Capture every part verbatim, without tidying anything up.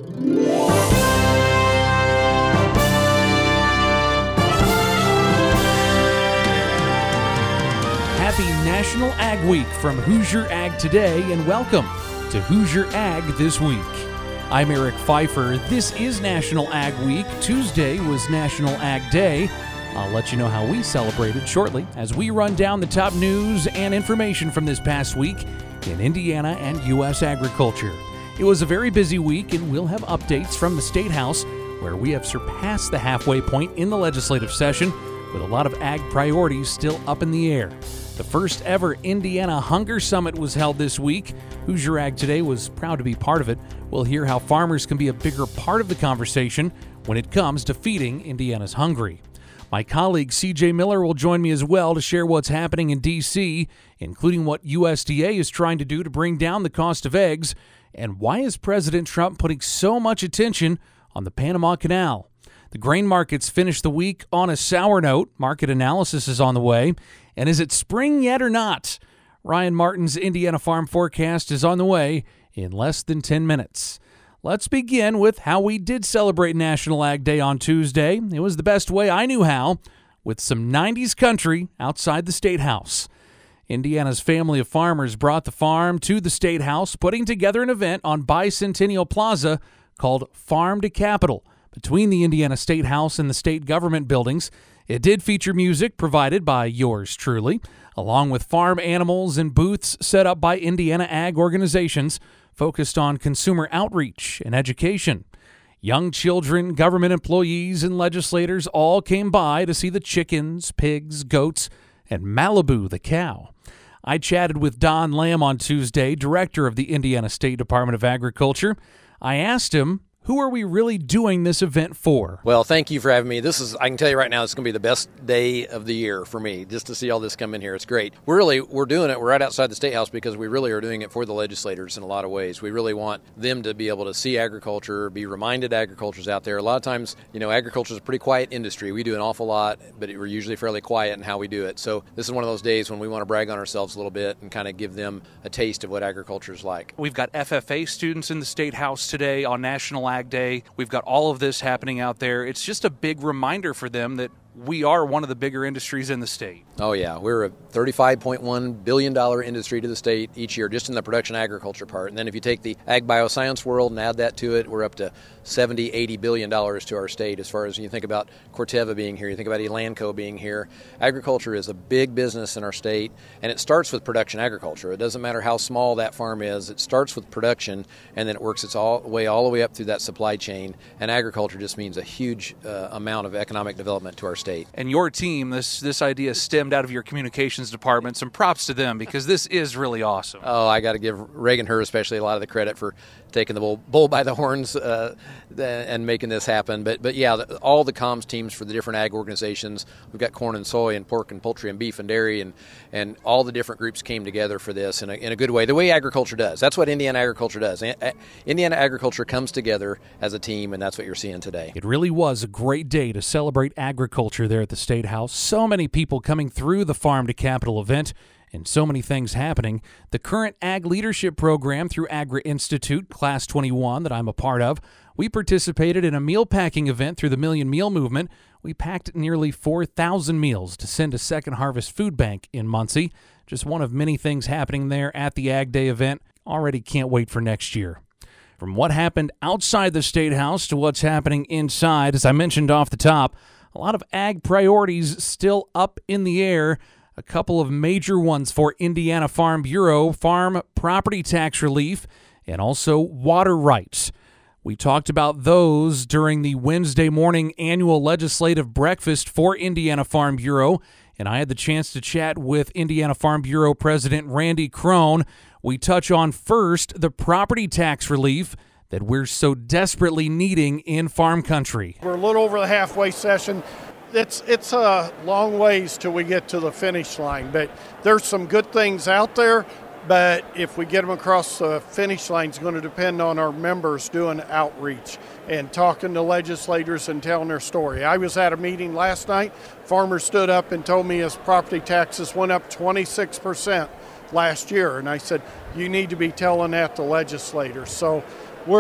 Happy National Ag Week from Hoosier Ag Today, and welcome to Hoosier Ag This Week. I'm Eric Pfeiffer. This is National Ag Week. Tuesday was National Ag Day. I'll let you know how we celebrated shortly as we run down the top news and information from this past week in Indiana and U S agriculture. It was a very busy week, and we'll have updates from the State House, where we have surpassed the halfway point in the legislative session, with a lot of ag priorities still up in the air. The first ever Indiana Hunger Summit was held this week. Hoosier Ag Today was proud to be part of it. We'll hear how farmers can be a bigger part of the conversation when it comes to feeding Indiana's hungry. My colleague C J Miller will join me as well to share what's happening in D C, including what U S D A is trying to do to bring down the cost of eggs, and why is President Trump putting so much attention on the Panama Canal. The grain markets finished the week on a sour note. Market analysis is on the way. And is it spring yet or not? Ryan Martin's Indiana Farm Forecast is on the way in less than ten minutes. Let's begin with how we did celebrate National Ag Day on Tuesday. It was the best way I knew how, with some nineties country outside the State House. Indiana's family of farmers brought the farm to the State House, putting together an event on Bicentennial Plaza called Farm to Capital, between the Indiana State House and the state government buildings. It did feature music provided by yours truly, along with farm animals and booths set up by Indiana ag organizations focused on consumer outreach and education. Young children, government employees, and legislators all came by to see the chickens, pigs, goats, and Malibu the cow. I chatted with Don Lamb on Tuesday, director of the Indiana State Department of Agriculture. I asked him, who are we really doing this event for? Well, thank you for having me. This is, I can tell you right now, it's going to be the best day of the year for me, just to see all this come in here. It's great. We're really, we're doing it, we're right outside the State House because we really are doing it for the legislators in a lot of ways. We really want them to be able to see agriculture, be reminded agriculture's out there. A lot of times, you know, agriculture is a pretty quiet industry. We do an awful lot, but we're usually fairly quiet in how we do it. So this is one of those days when we want to brag on ourselves a little bit and kind of give them a taste of what agriculture is like. We've got F F A students in the State House today on National Ag Day. We've got all of this happening out there. It's just a big reminder for them that we are one of the bigger industries in the state. Oh, yeah. We're a thirty-five point one billion dollars industry to the state each year, just in the production agriculture part. And then if you take the ag bioscience world and add that to it, we're up to seventy, eighty billion dollars to our state. As far as you think about Corteva being here, you think about Elanco being here. Agriculture is a big business in our state, and it starts with production agriculture. It doesn't matter how small that farm is. It starts with production, and then it works its all, way all the way up through that supply chain. And agriculture just means a huge uh, amount of economic development to our state. And your team, this this idea stemmed out of your communications department. Some props to them because this is really awesome. Oh, I got to give Reagan Her especially a lot of the credit for taking the bull, bull by the horns uh, and making this happen. But but yeah, the, all the comms teams for the different ag organizations. We've got corn and soy and pork and poultry and beef and dairy, and, and all the different groups came together for this in a, in a good way. The way agriculture does. That's what Indiana agriculture does. A- Indiana agriculture comes together as a team, and that's what you're seeing today. It really was a great day to celebrate agriculture there at the State House. So many people coming through the Farm to Capital event, and so many things happening. The current Ag Leadership Program through Agri Institute, Class twenty-one, that I'm a part of, we participated in a meal packing event through the Million Meal Movement. We packed nearly four thousand meals to send to Second Harvest Food Bank in Muncie. Just one of many things happening there at the Ag Day event. Already can't wait for next year. From what happened outside the State House to what's happening inside, as I mentioned off the top, a lot of ag priorities still up in the air. A couple of major ones for Indiana Farm Bureau: farm property tax relief and also water rights. We talked about those during the Wednesday morning annual legislative breakfast for Indiana Farm Bureau, and I had the chance to chat with Indiana Farm Bureau President Randy Crone. We touch on first the property tax relief that we're so desperately needing in farm country. We're a little over the halfway session. It's it's a long ways till we get to the finish line, but there's some good things out there. But if we get them across the finish line, it's going to depend on our members doing outreach and talking to legislators and telling their story. I was at a meeting last night. Farmer stood up and told me his property taxes went up twenty-six percent last year. And I said, you need to be telling that to legislators. So we're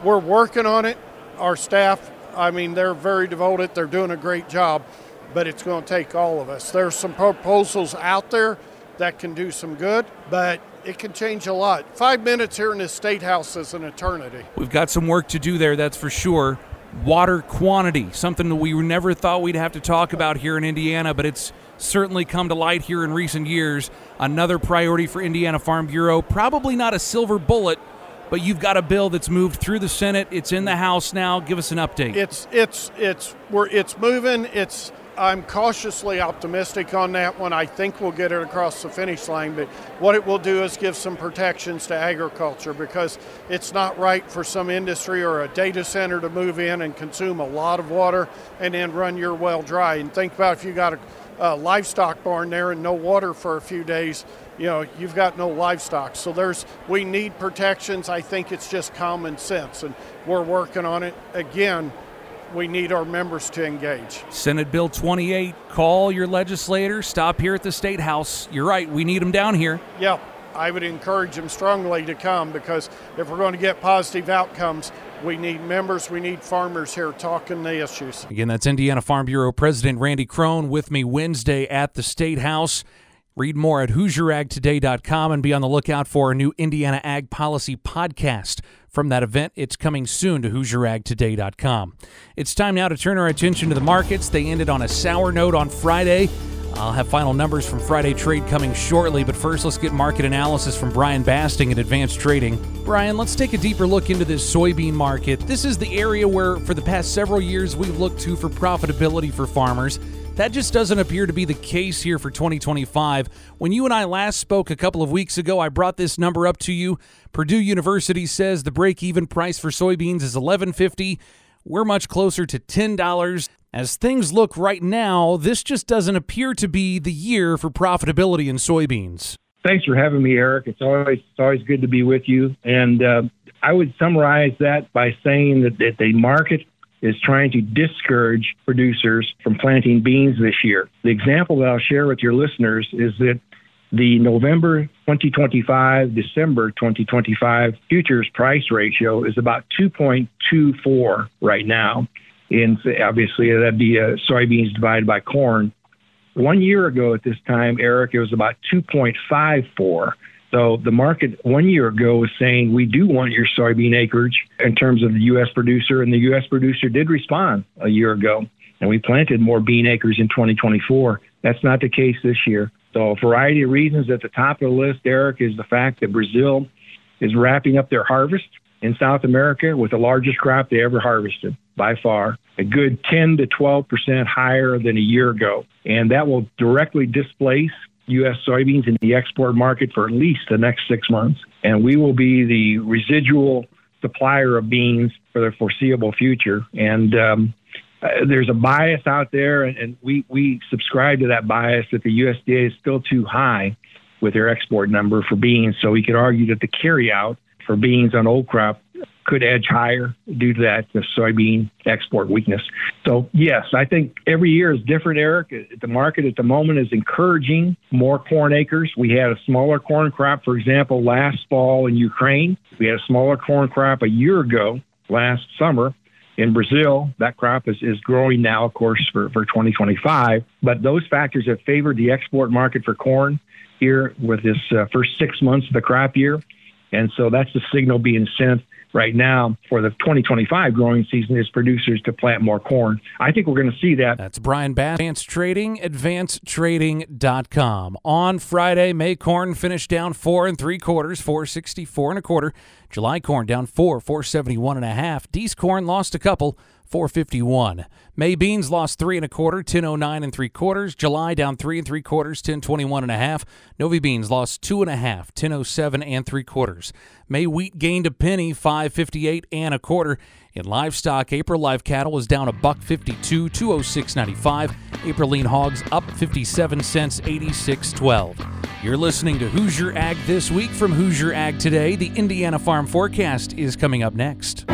we're working on it. Our staff, I mean, they're very devoted. They're doing a great job, but it's going to take all of us. There's some proposals out there that can do some good, but it can change a lot. Five minutes here in the State House is an eternity. We've got some work to do there, that's for sure. Water quantity, something that we never thought we'd have to talk about here in Indiana, but it's certainly come to light here in recent years. Another priority for Indiana Farm Bureau, probably not a silver bullet, but you've got a bill that's moved through the Senate. It's in the House now. Give us an update. It's it's it's we're it's moving. It's I'm cautiously optimistic on that one. I think we'll get it across the finish line, but what it will do is give some protections to agriculture, because it's not right for some industry or a data center to move in and consume a lot of water and then run your well dry. And think about if you got a, a livestock barn there and no water for a few days, you know, you've got no livestock. So there's, we need protections. I think it's just common sense, and we're working on it. Again, we need our members to engage. Senate Bill twenty-eight, call your legislators, stop here at the State House. You're right, we need them down here. Yeah, I would encourage them strongly to come, because if we're going to get positive outcomes, we need members, we need farmers here talking the issues. Again, that's Indiana Farm Bureau President Randy Crone with me Wednesday at the State House. Read more at Hoosier Ag Today dot com and be on the lookout for a new Indiana Ag Policy podcast. From that event, it's coming soon to Hoosier Ag Today dot com. It's time now to turn our attention to the markets. They ended on a sour note on Friday. I'll have final numbers from Friday trade coming shortly, but first let's get market analysis from Brian Basting at Advanced Trading. Brian, let's take a deeper look into this soybean market. This is the area where, for the past several years, we've looked to for profitability for farmers. That just doesn't appear to be the case here for twenty twenty-five. When you and I last spoke a couple of weeks ago, I brought this number up to you. Purdue University says the break-even price for soybeans is eleven fifty. We're much closer to ten dollars. As things look right now, this just doesn't appear to be the year for profitability in soybeans. Thanks for having me, Eric. It's always it's always good to be with you. And uh, I would summarize that by saying that, that the market is trying to discourage producers from planting beans this year. The example that I'll share with your listeners is that the November twenty twenty-five, December twenty twenty-five futures price ratio is about two point two four right now. And obviously, that'd be uh, soybeans divided by corn. One year ago at this time, Eric, it was about two point five four. So the market one year ago was saying, we do want your soybean acreage in terms of the U S producer, and the U S producer did respond a year ago, and we planted more bean acres in twenty twenty-four. That's not the case this year. So a variety of reasons. At the top of the list, Eric, is the fact that Brazil is wrapping up their harvest in South America with the largest crop they ever harvested by far, a good ten to twelve percent higher than a year ago. And that will directly displace U S soybeans in the export market for at least the next six months. And we will be the residual supplier of beans for the foreseeable future. And um, uh, there's a bias out there, and, and we, we subscribe to that bias that the U S D A is still too high with their export number for beans. So we could argue that the carryout for beans on old crop could edge higher due to that the soybean export weakness. So, yes, I think every year is different, Eric. The market at the moment is encouraging more corn acres. We had a smaller corn crop, for example, last fall in Ukraine. We had a smaller corn crop a year ago, last summer. In Brazil, that crop is, is growing now, of course, for, for twenty twenty-five. But those factors have favored the export market for corn here with this uh, first six months of the crop year. And so that's the signal being sent right now for the twenty twenty-five growing season is producers to plant more corn. I think we're going to see that. That's Brian Bass, Advanced Trading, advanced trading dot com. On Friday, May corn finished down four and three quarters, four sixty-four and a quarter. July corn down four, four seventy-one and a half. Dees corn lost a couple, four fifty-one. May beans lost three and a quarter, ten oh nine and three quarters. July down three and three quarters, ten twenty-one and a half. Novi beans lost two and a half, ten oh seven and three quarters. May wheat gained a penny, five fifty-eight and a quarter. In livestock, April live cattle was down a buck fifty-two, two oh six ninety-five. April lean hogs up fifty-seven cents, eighty-six twelve. You're listening to Hoosier Ag This Week from Hoosier Ag Today. The Indiana Farm Forecast is coming up next.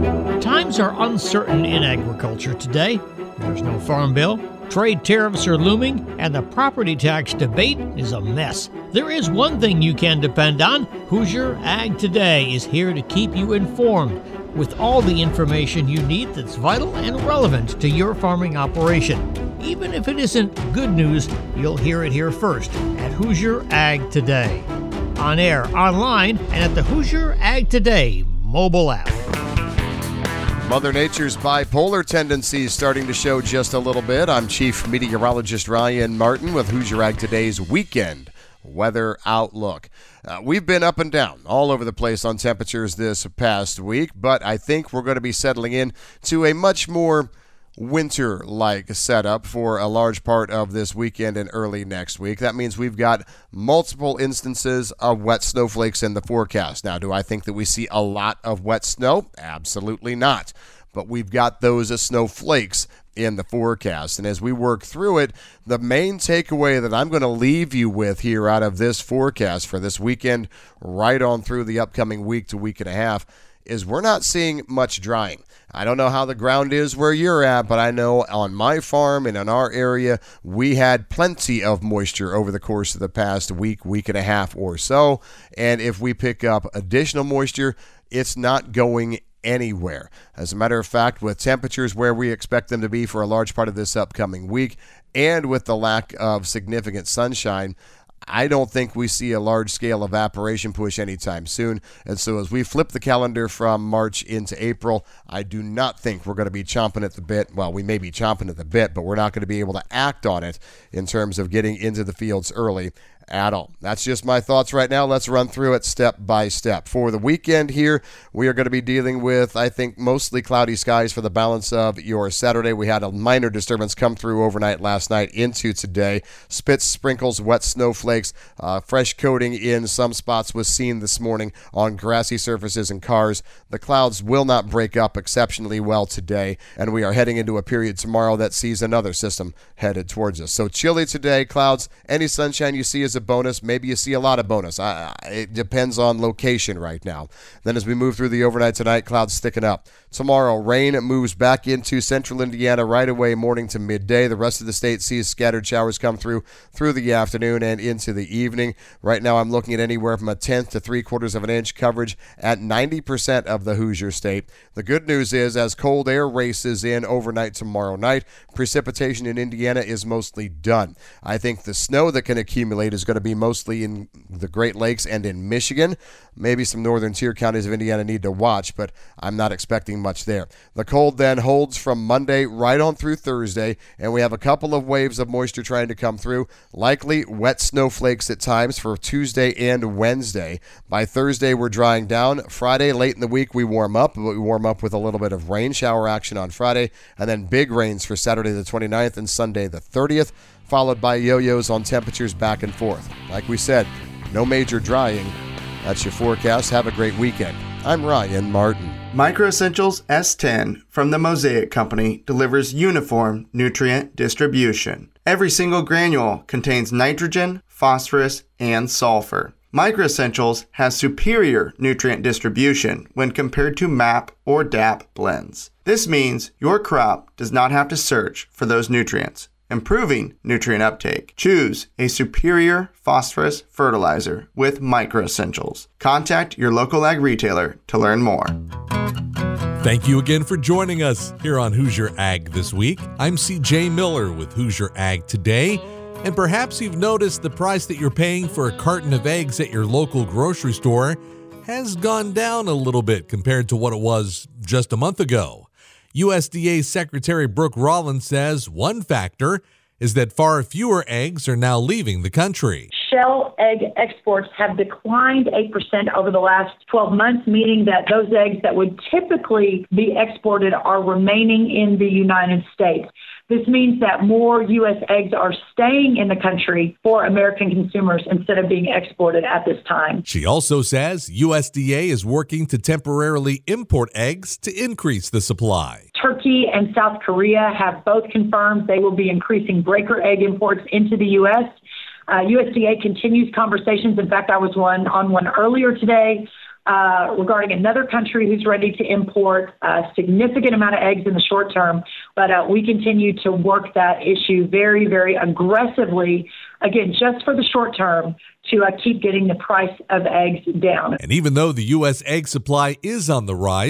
Times are uncertain in agriculture today. There's no farm bill, trade tariffs are looming, and the property tax debate is a mess. There is one thing you can depend on. Hoosier Ag Today is here to keep you informed. with all the information you need that's vital and relevant to your farming operation. Even if it isn't good news, you'll hear it here first at Hoosier Ag Today. On air, online, and at the Hoosier Ag Today mobile app. Mother Nature's bipolar tendencies starting to show just a little bit. I'm Chief Meteorologist Ryan Martin with Hoosier Ag Today's weekend weather outlook. Uh, we've been up and down all over the place on temperatures this past week, but I think we're going to be settling in to a much more winter-like setup for a large part of this weekend and early next week. That means we've got multiple instances of wet snowflakes in the forecast. Now, do I think that we see a lot of wet snow? Absolutely not. But we've got those snowflakes in the forecast. And as we work through it, the main takeaway that I'm going to leave you with here out of this forecast for this weekend, right on through the upcoming week to week and a half, is we're not seeing much drying. I don't know how the ground is where you're at, but I know on my farm and in our area, we had plenty of moisture over the course of the past week, week and a half or so. And if we pick up additional moisture, it's not going anywhere. As a matter of fact, with temperatures where we expect them to be for a large part of this upcoming week, and with the lack of significant sunshine, I don't think we see a large-scale evaporation push anytime soon. And so as we flip the calendar from March into April, I do not think we're going to be chomping at the bit. Well, we may be chomping at the bit, but we're not going to be able to act on it in terms of getting into the fields early at all. That's just my thoughts right now. Let's run through it step by step. For the weekend here, we are going to be dealing with, I think, mostly cloudy skies for the balance of your Saturday. We had a minor disturbance come through overnight last night into today. Spits, sprinkles, wet snowflakes, uh, fresh coating in some spots was seen this morning on grassy surfaces and cars. The clouds will not break up exceptionally well today, and we are heading into a period tomorrow that sees another system headed towards us. So chilly today, clouds, any sunshine you see is a bonus. Maybe you see a lot of bonus. I, I, it depends on location right now. Then as we move through the overnight tonight, clouds sticking up. Tomorrow, rain moves back into central Indiana right away, morning to midday. The rest of the state sees scattered showers come through through the afternoon and into the evening. Right now, I'm looking at anywhere from a tenth to three quarters of an inch coverage at ninety percent of the Hoosier state. The good news is, as cold air races in overnight tomorrow night, precipitation in Indiana is mostly done. I think the snow that can accumulate is going to be mostly in the Great Lakes and in Michigan. Maybe some northern tier counties of Indiana need to watch, but I'm not expecting much there. The cold then holds from Monday right on through Thursday, and we have a couple of waves of moisture trying to come through. Likely wet snowflakes at times for Tuesday and Wednesday. By Thursday, we're drying down. Friday, late in the week, we warm up, but we warm up with a little bit of rain shower action on Friday, and then big rains for Saturday the twenty-ninth and Sunday the thirtieth, followed by yo-yos on temperatures back and forth. Like we said, no major drying. That's your forecast. Have a great weekend. I'm Ryan Martin. Micro Essentials S ten from the Mosaic Company delivers uniform nutrient distribution. Every single granule contains nitrogen, phosphorus, and sulfur. Micro Essentials has superior nutrient distribution when compared to M A P or D A P blends. This means your crop does not have to search for those nutrients, improving nutrient uptake. Choose a superior phosphorus fertilizer with Micro Essentials. Contact your local ag retailer to learn more. Thank you again for joining us here on Hoosier Ag This Week. I'm C J Miller with Hoosier Ag Today, and perhaps you've noticed the price that you're paying for a carton of eggs at your local grocery store has gone down a little bit compared to what it was just a month ago. U S D A Secretary Brooke Rollins says one factor is that far fewer eggs are now leaving the country. Shell egg exports have declined eight percent over the last twelve months, meaning that those eggs that would typically be exported are remaining in the United States. This means that more U S eggs are staying in the country for American consumers instead of being exported at this time. She also says U S D A is working to temporarily import eggs to increase the supply. Turkey and South Korea have both confirmed they will be increasing breaker egg imports into the U S. Uh, U S D A continues conversations. In fact, I was one on one earlier today uh, regarding another country who's ready to import a significant amount of eggs in the short term. But uh, we continue to work that issue very, very aggressively, again, just for the short term, to uh, keep getting the price of eggs down. And even though the U S egg supply is on the rise,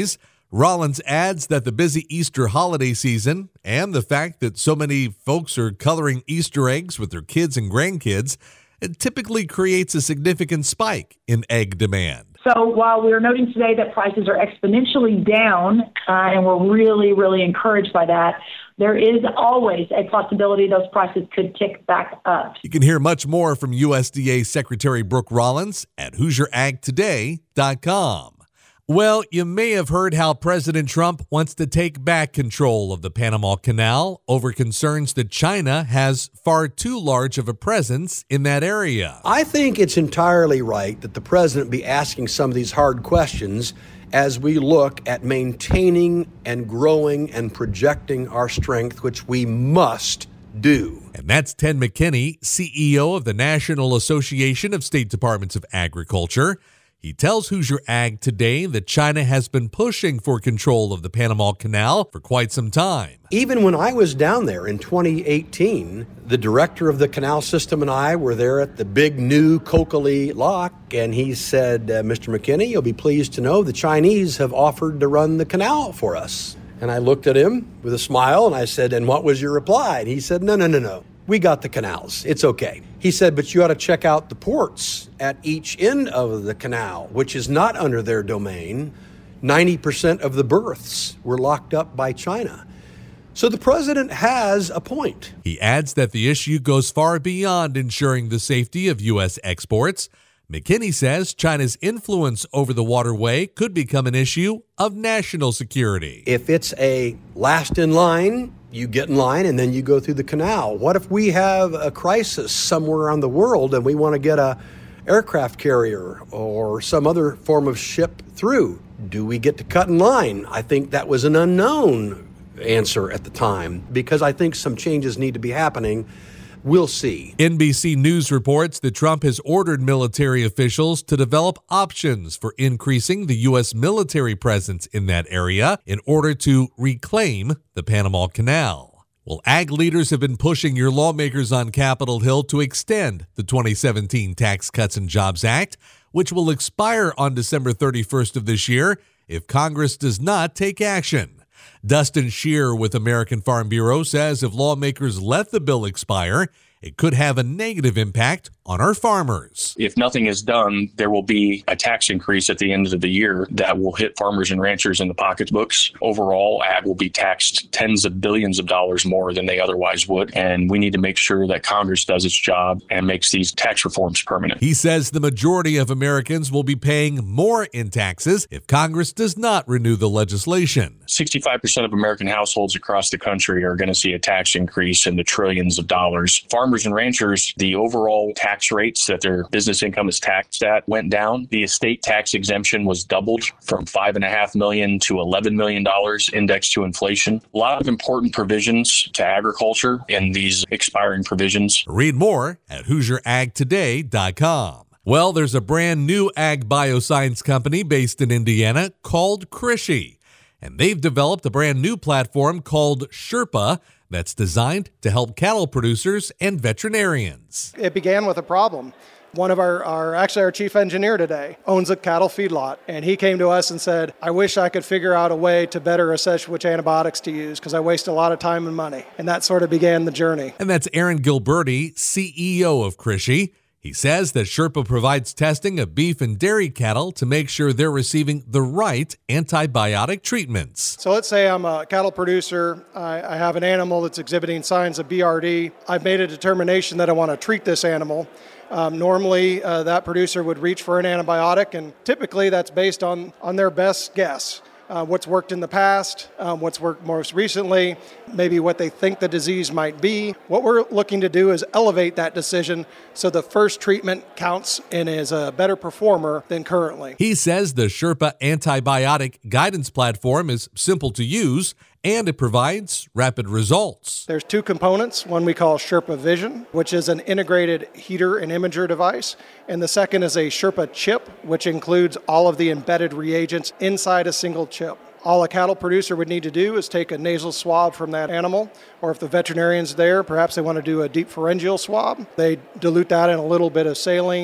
Rollins adds that the busy Easter holiday season and the fact that so many folks are coloring Easter eggs with their kids and grandkids, it typically creates a significant spike in egg demand. So while we're noting today that prices are exponentially down, uh, and we're really, really encouraged by that, there is always a possibility those prices could tick back up. You can hear much more from U S D A Secretary Brooke Rollins at Hoosier Ag Today dot com. Well, you may have heard how President Trump wants to take back control of the Panama Canal over concerns that China has far too large of a presence in that area. I think it's entirely right that the president be asking some of these hard questions as we look at maintaining and growing and projecting our strength, which we must do. And that's Ted McKinney, C E O of the National Association of State Departments of Agriculture. He tells Hoosier Ag Today that China has been pushing for control of the Panama Canal for quite some time. Even when I was down there in twenty eighteen, the director of the canal system and I were there at the big new Kokali lock, and he said, uh, Mister McKinney, you'll be pleased to know the Chinese have offered to run the canal for us. And I looked at him with a smile, and I said, and what was your reply? And he said, no, no, no, no. We got the canals. It's okay. He said, but you ought to check out the ports at each end of the canal, which is not under their domain. ninety percent of the berths were locked up by China. So the president has a point. He adds that the issue goes far beyond ensuring the safety of U S exports. McKinney says China's influence over the waterway could become an issue of national security. If it's a last in line, you get in line and then you go through the canal. What if we have a crisis somewhere around the world and we want to get a aircraft carrier or some other form of ship through? Do we get to cut in line? I think that was an unknown answer at the time because I think some changes need to be happening. We'll see. N B C News reports that Trump has ordered military officials to develop options for increasing the U S military presence in that area in order to reclaim the Panama Canal. Well, ag leaders have been pushing your lawmakers on Capitol Hill to extend the twenty seventeen Tax Cuts and Jobs Act, which will expire on December thirty-first of this year if Congress does not take action. Dustin Shear with American Farm Bureau says if lawmakers let the bill expire, it could have a negative impact on our farmers. If nothing is done, there will be a tax increase at the end of the year that will hit farmers and ranchers in the pocketbooks. Overall, ag will be taxed tens of billions of dollars more than they otherwise would. And we need to make sure that Congress does its job and makes these tax reforms permanent. He says the majority of Americans will be paying more in taxes if Congress does not renew the legislation. sixty-five percent of American households across the country are going to see a tax increase in the trillions of dollars. Farmers and ranchers, the overall tax rates that their business income is taxed at went down. The estate tax exemption was doubled from five and a half million to eleven million dollars indexed to inflation. A lot of important provisions to agriculture in these expiring provisions. Read more at Hoosier Ag Today dot com. Well, there's a brand new ag bioscience company based in Indiana called Krishi, and they've developed a brand new platform called Sherpa that's designed to help cattle producers and veterinarians. It began with a problem. One of our, our, actually our chief engineer today owns a cattle feedlot, and he came to us and said, I wish I could figure out a way to better assess which antibiotics to use because I waste a lot of time and money. And that sort of began the journey. And that's Aaron Gilberti, C E O of Krishi. He says that Sherpa provides testing of beef and dairy cattle to make sure they're receiving the right antibiotic treatments. So let's say I'm a cattle producer. I, I have an animal that's exhibiting signs of B R D. I've made a determination that I want to treat this animal. Um, normally, uh, that producer would reach for an antibiotic, and typically that's based on, on their best guess. Uh, what's worked in the past, um, what's worked most recently, maybe what they think the disease might be. What we're looking to do is elevate that decision so the first treatment counts and is a better performer than currently. He says the Sherpa antibiotic guidance platform is simple to use and it provides rapid results. There's two components. One we call Sherpa Vision, which is an integrated heater and imager device. And the second is a Sherpa chip, which includes all of the embedded reagents inside a single chip. All a cattle producer would need to do is take a nasal swab from that animal, or if the veterinarian's there, perhaps they want to do a deep pharyngeal swab. They dilute that in a little bit of saline.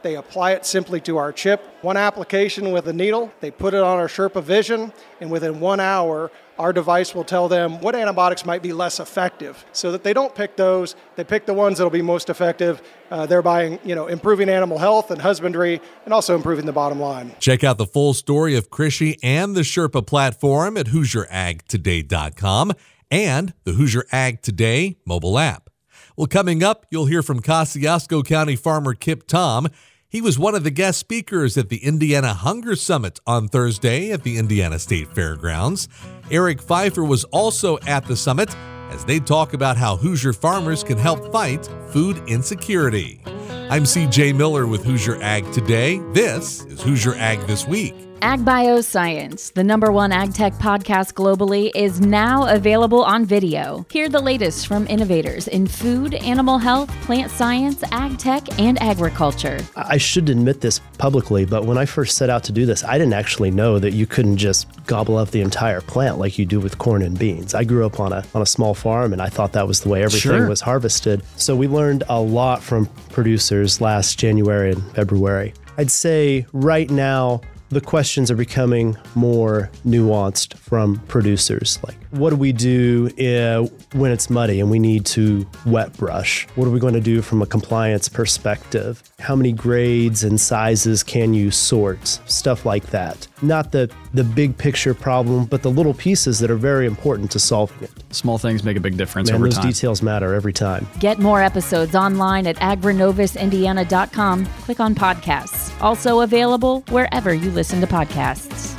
They apply it simply to our chip. One application with a needle, they put it on our Sherpa Vision, and within one hour, our device will tell them what antibiotics might be less effective, so that they don't pick those. They pick the ones that will be most effective, uh, thereby, you know, improving animal health and husbandry, and also improving the bottom line. Check out the full story of Krishi and the Sherpa platform at Hoosier Ag Today dot com and the Hoosier Ag Today mobile app. Well, coming up, you'll hear from Kosciuszko County farmer Kip Tom. He was one of the guest speakers at the Indiana Hunger Summit on Thursday at the Indiana State Fairgrounds. Eric Pfeiffer was also at the summit as they talk about how Hoosier farmers can help fight food insecurity. I'm C J Miller with Hoosier Ag Today. This is Hoosier Ag This Week. Ag Bioscience, the number one ag tech podcast globally, is now available on video. Hear the latest from innovators in food, animal health, plant science, ag tech, and agriculture. I should admit this publicly, but when I first set out to do this, I didn't actually know that you couldn't just gobble up the entire plant like you do with corn and beans. I grew up on a on a small farm, and I thought that was the way everything Sure. was harvested. So we learned a lot from producers last January and February. I'd say right now, the questions are becoming more nuanced from producers. Like, what do we do uh, when it's muddy and we need to wet brush? What are we going to do from a compliance perspective? How many grades and sizes can you sort? Stuff like that. Not the, the big picture problem, but the little pieces that are very important to solving it. Small things make a big difference Man, over those time. details matter every time. Get more episodes online at agrinovis indiana dot com. Click on podcasts. Also available wherever you listen to podcasts.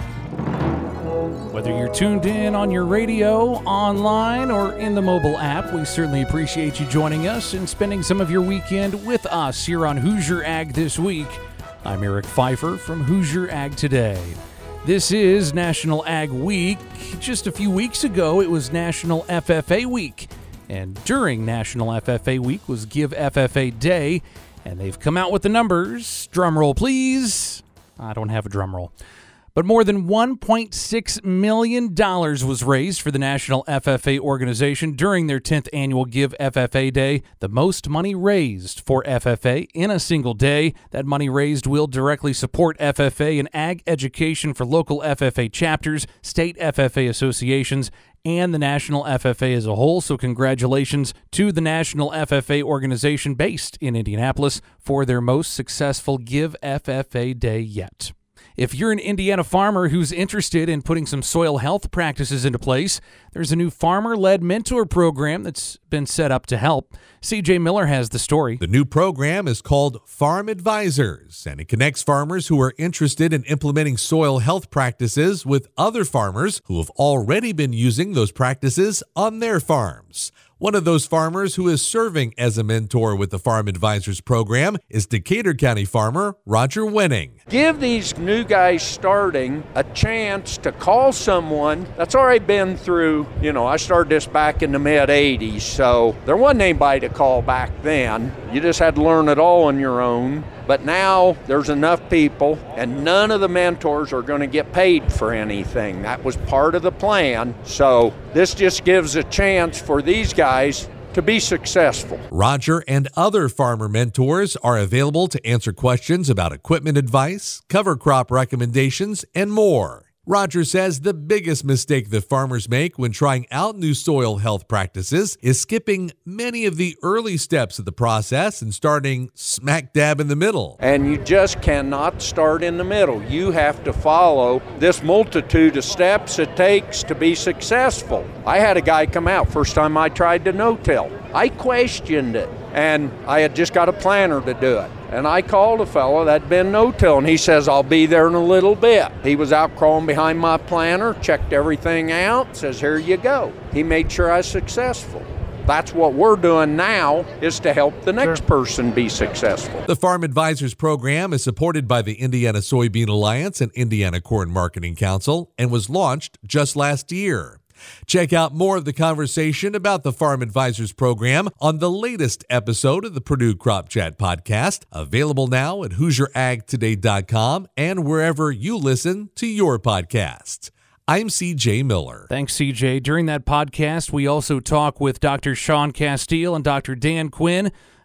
Whether you're tuned in on your radio, online, or in the mobile app, we certainly appreciate you joining us and spending some of your weekend with us here on Hoosier Ag This Week. I'm Eric Pfeiffer from Hoosier Ag Today. This is National Ag Week. Just a few weeks ago, it was National F F A Week. And during National F F A Week was Give F F A Day. And they've come out with the numbers. Drum roll, please. I don't have a drum roll. But more than one point six million dollars was raised for the National F F A organization during their tenth annual Give F F A Day, the most money raised for F F A in a single day. That money raised will directly support F F A and ag education for local F F A chapters, state F F A associations, and the National F F A as a whole. So congratulations to the National F F A organization based in Indianapolis for their most successful Give F F A Day yet. If you're an Indiana farmer who's interested in putting some soil health practices into place, there's a new farmer-led mentor program that's been set up to help. C J Miller has the story. The new program is called Farm Advisors, and it connects farmers who are interested in implementing soil health practices with other farmers who have already been using those practices on their farms. One of those farmers who is serving as a mentor with the Farm Advisors program is Decatur County farmer Roger Winning. Give these new guys starting a chance to call someone that's already been through, you know, I started this back in the mid eighties, so there wasn't anybody to call back then. You just had to learn it all on your own. But now there's enough people, and none of the mentors are going to get paid for anything. That was part of the plan. So this just gives a chance for these guys to be successful. Roger and other farmer mentors are available to answer questions about equipment advice, cover crop recommendations, and more. Roger says the biggest mistake that farmers make when trying out new soil health practices is skipping many of the early steps of the process and starting smack dab in the middle. And you just cannot start in the middle. You have to follow this multitude of steps it takes to be successful. I had a guy come out first time I tried to no-till. I questioned it, and I had just got a planner to do it. And I called a fellow that'd been no-till, and he says, I'll be there in a little bit. He was out crawling behind my planner, checked everything out, says, here you go. He made sure I was successful. That's what we're doing now, is to help the next sure. person be successful. The Farm Advisors program is supported by the Indiana Soybean Alliance and Indiana Corn Marketing Council and was launched just last year. Check out more of the conversation about the Farm Advisors program on the latest episode of the Purdue Crop Chat podcast, available now at Hoosier Ag Today dot com and wherever you listen to your podcasts. I'm C J Miller. Thanks, C J. During that podcast, we also talk with Doctor Sean Castile and Doctor Dan Quinn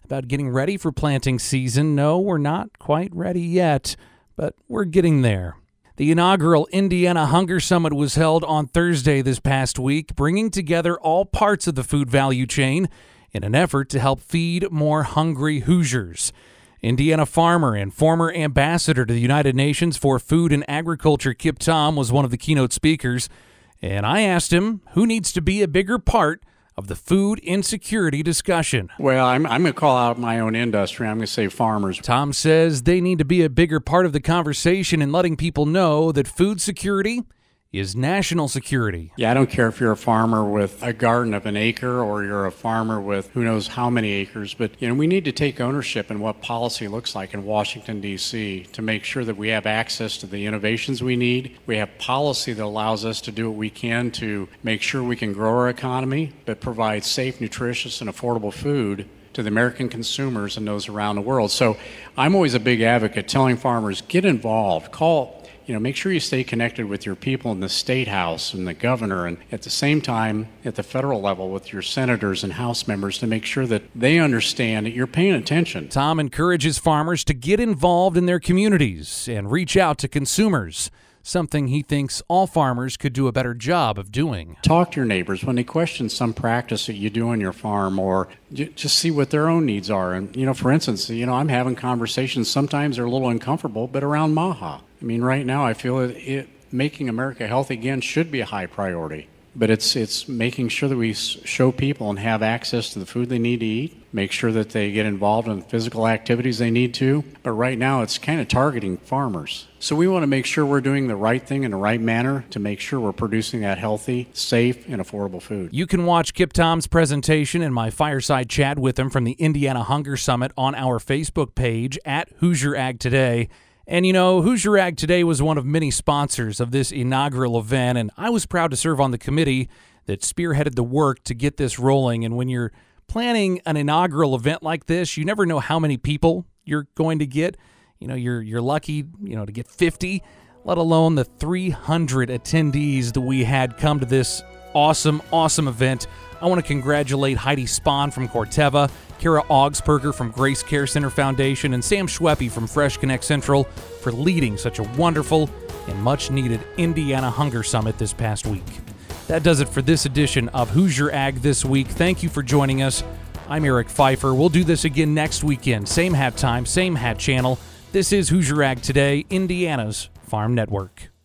about getting ready for planting season. No, we're not quite ready yet, but we're getting there. The inaugural Indiana Hunger Summit was held on Thursday this past week, bringing together all parts of the food value chain in an effort to help feed more hungry Hoosiers. Indiana farmer and former ambassador to the United Nations for Food and Agriculture, Kip Tom, was one of the keynote speakers, and I asked him who needs to be a bigger part of the food insecurity discussion. Well, I'm, I'm going to call out my own industry. I'm going to say farmers. Tom says they need to be a bigger part of the conversation in letting people know that food security is national security. Yeah, I don't care if you're a farmer with a garden of an acre or you're a farmer with who knows how many acres, but you know, we need to take ownership in what policy looks like in Washington, D C to make sure that we have access to the innovations we need. We have policy that allows us to do what we can to make sure we can grow our economy, but provide safe, nutritious, and affordable food to the American consumers and those around the world. So I'm always a big advocate telling farmers, get involved, call You know, make sure you stay connected with your people in the state house and the governor, and at the same time, at the federal level with your senators and House members to make sure that they understand that you're paying attention. Tom encourages farmers to get involved in their communities and reach out to consumers, something he thinks all farmers could do a better job of doing. Talk to your neighbors when they question some practice that you do on your farm, or just see what their own needs are. And, you know, for instance, you know, I'm having conversations, sometimes they're a little uncomfortable, but around MAHA. I mean, right now I feel that it, making America healthy again should be a high priority. But it's it's making sure that we show people and have access to the food they need to eat, make sure that they get involved in physical activities they need to. But right now it's kind of targeting farmers. So we want to make sure we're doing the right thing in the right manner to make sure we're producing that healthy, safe, and affordable food. You can watch Kip Tom's presentation and my fireside chat with him from the Indiana Hunger Summit on our Facebook page at Hoosier Ag Today. And, you know, Hoosier Ag Today was one of many sponsors of this inaugural event, and I was proud to serve on the committee that spearheaded the work to get this rolling. And when you're planning an inaugural event like this, you never know how many people you're going to get. You know, you're you're lucky, you know, to get fifty, let alone the three hundred attendees that we had come to this awesome, awesome event. I want to congratulate Heidi Spahn from Corteva, Kara Augsburger from Grace Care Center Foundation, and Sam Schweppe from Fresh Connect Central for leading such a wonderful and much-needed Indiana Hunger Summit this past week. That does it for this edition of Hoosier Ag This Week. Thank you for joining us. I'm Eric Pfeiffer. We'll do this again next weekend. Same hat time, same hat channel. This is Hoosier Ag Today, Indiana's Farm Network.